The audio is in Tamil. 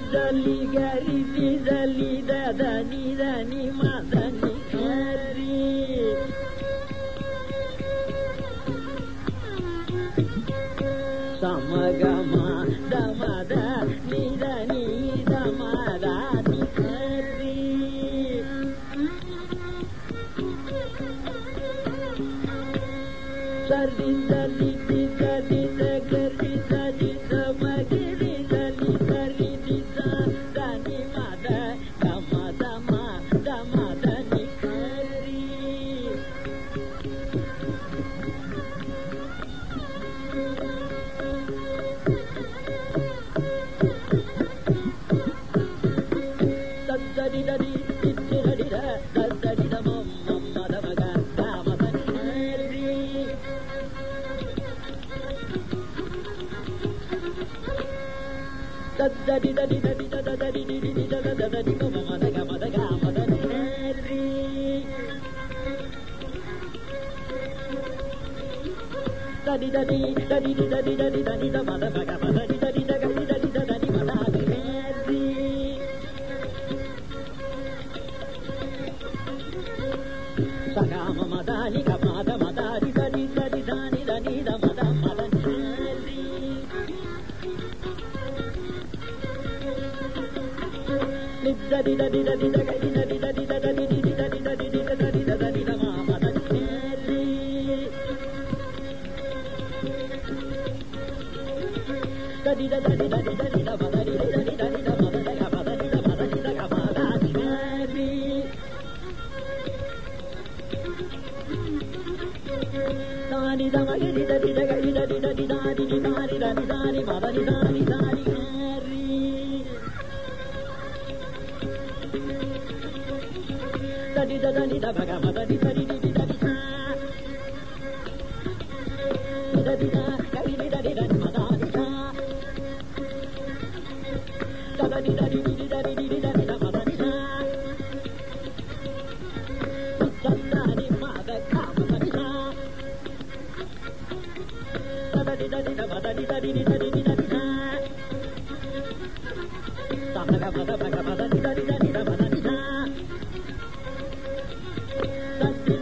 சலி கரி சலி தனி தனி மதனி கரி சமகமா தமத நிதனி தமதானி கரி சரி சலி சலி கரி சரி சமகிரி சலி கரி தனி மத தம தம தமதனி கரி தரி தரி தித்திரடிர தரி தமம் மதமக தாமதனி கரி தரி தரி தரி தரி தரி தரி மதக மதக மதனி கரி தரி தரி தரி தரி தரி தரி மதமக மதனி தரி தரி தரி தரி மதானி கரி சகாம மதானி கமாத மதாரி தரி தரி தானி தனி மத மதனி கரி நித்தரி தரி தரி தரி தரி தரி தரி தரி தரி தரி தரி தரி மதனி கரி தரி தரி தரி தரி மதரி தரி தரி மதக மதனி மதனி மதானி கரி தானி தமகிரி தரி தரி தரி தரி தானி தானி தனி தானி மதனி தானி தானி கரி தரி தரி தபக மதனி தரி தரி தரி தரி கரி தரி தரி மதானி தரி தரி தரி தரி மதனி சந்தானி மத காமதனி தரி தரி மதனி தரி தரி தரி சமக மத மக மதனி தரி தரி மதனி